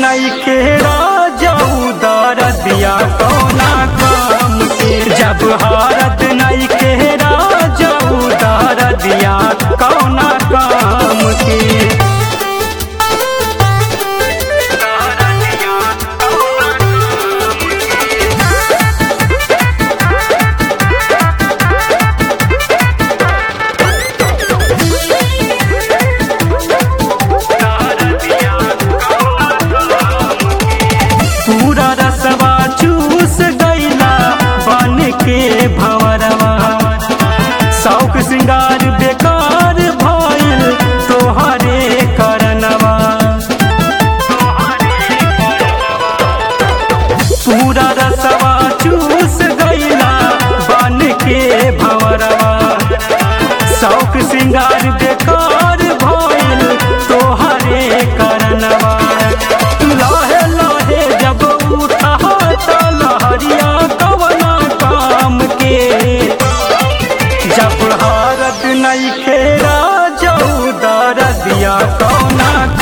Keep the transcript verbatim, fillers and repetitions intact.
नइखे राजऊ दरदिया कौना काम के। जब हारत नइखे राजऊ दरदिया कौना काम के। पूरा रसवा चूस गईला बन के भंवरवा। शौक सिंगार बेकार भइल तोहरे करनवा। पूरा रसवा चूस गईला बन के भंवरवा। शौक सिंगार बेकार भइल तोहरे करनवा। लहे लहे जब उठा लहरिया कवना काम के। जब हारत नइखे राजऊ दरदिया कौना